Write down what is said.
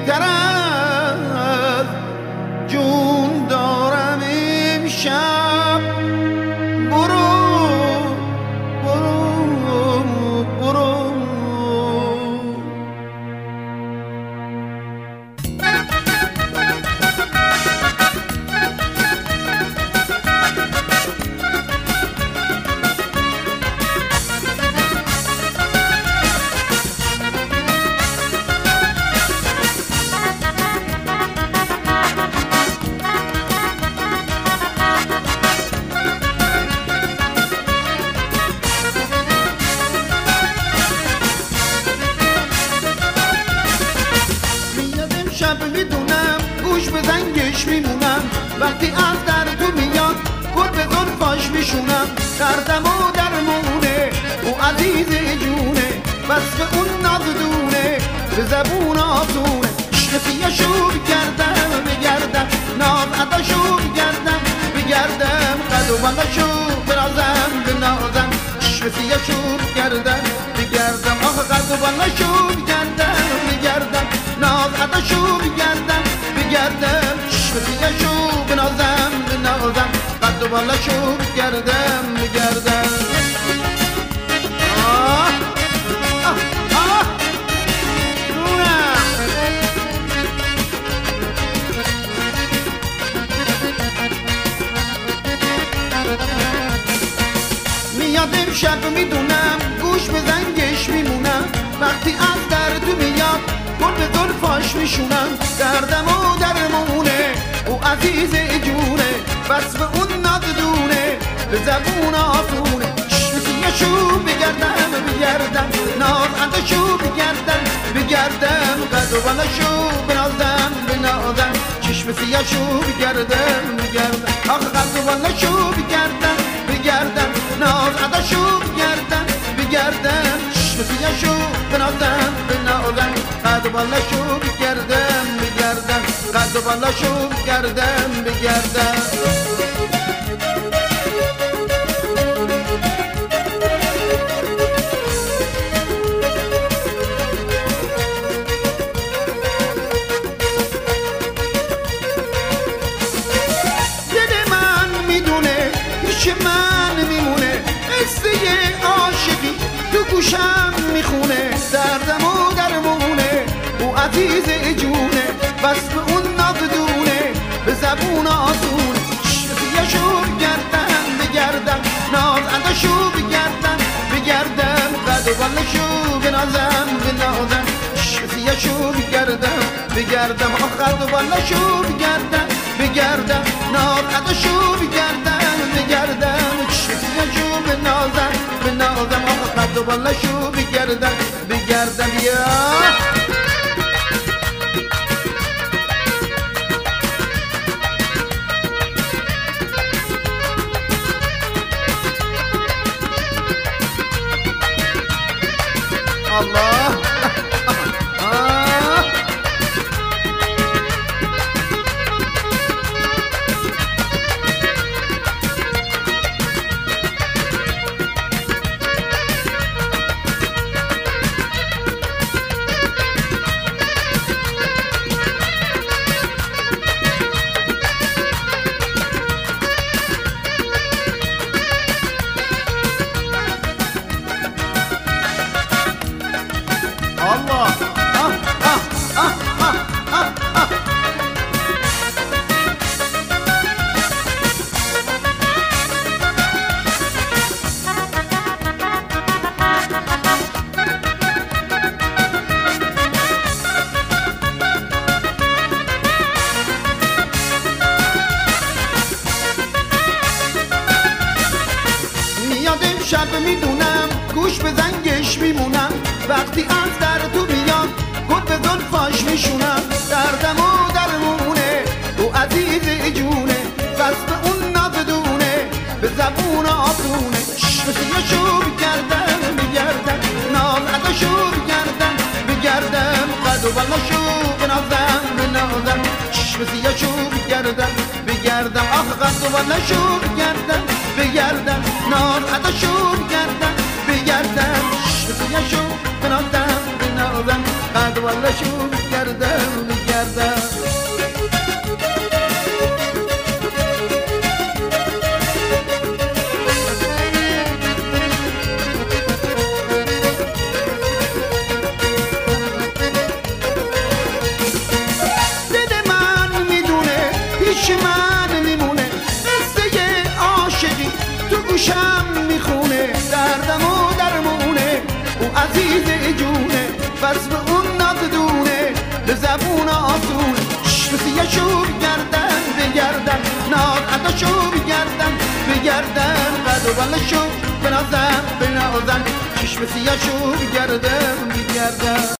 بیشتر از جون دارم امشب. برو برو برو. شب میدونم گوش به زنگش میمونم، وقتی از در تو میاد گل به زلفاش میشونم. دردم و درمونه او عزیز جونه، بس به اون نازدونه به زبون آسونه. عشق سیه‌شو بگردم بگردم، ناز عداشو بگردم بگردم، قد و بالاشو برازم بنازم. عشق سیه‌شو بگردم بگردم، آخه قد و بالاشو بگردم بگردم، ناز عداشو بگردم بگردم. عشق سیه‌شو بنازم بنازم، قد و بالاشو بگردم بگردم. میاد امشب میدونم گوش به زنگش میمونم، وقتی از در تو میاد گل به زلفاش میشونم. دردم و درمونه او عزیز جونه، بس به اون نازدونه به زبون آسونه. چشم سیه‌شو بگردم بگردم، ناز عداشو بگردم بگردم، قد و بالاشو بنازم بنازم. چشم سیه‌شو بگردم بگردم، آخه قد و بالاشو بگردم بگردم، ناز عداشو بگردم بگردم. چشم سیه‌شو بنازم بنازم، قد و بالاشو بگردم بگردم، قد و بالاشو بگردم بگردم. من میمونه قصه عاشقی تو گوشم میخونه. دردم و درمونه او عزیز جونه، بس به اون نازدونه به زبون آسونه. سیه‌شو بگردم بگردم، ناز عداشو بگردم بگردم، قد و بالاشو بنازم بنازم. سیه‌شو بگردم بگردم، قد و بالاشو بگردم بگردم، ناز عداشو بگردم بگردم. سیه‌شو بنازم بنازم، قد و بالاشو بگردم بگردم. یا الله. شب میدونم گوش به زنگش میمونم، وقتی از در تو میاد گل به زلفاش میشونم. دردم و درمونه او عزیز جونه، بس به اون نازدونه به زبون آسونه. چشم سیه‌شو بگردم بگردم، ناز عداشو بگردم بگردم، قد و بالاشو بنازم بنازم. چشم سیه‌شو بگردم بگردم، آخه قد و بالاشو بگردم بگردم، ناز عداشو بگردم بگردم. چشم سیه‌شو بنازم بنازم، قد و بالاشو بگردم بگردم. من میمونه قصه عاشقی تو گوشم میخونه دردم و درمونه او عزیز جونه وصف اون نازدونه به زبون آسون چشمسیشو بگردن بگردن ناز عداشو بگردن بگردن قد و بالشو بنازن بنازن چشمسیشو بگردن بگردن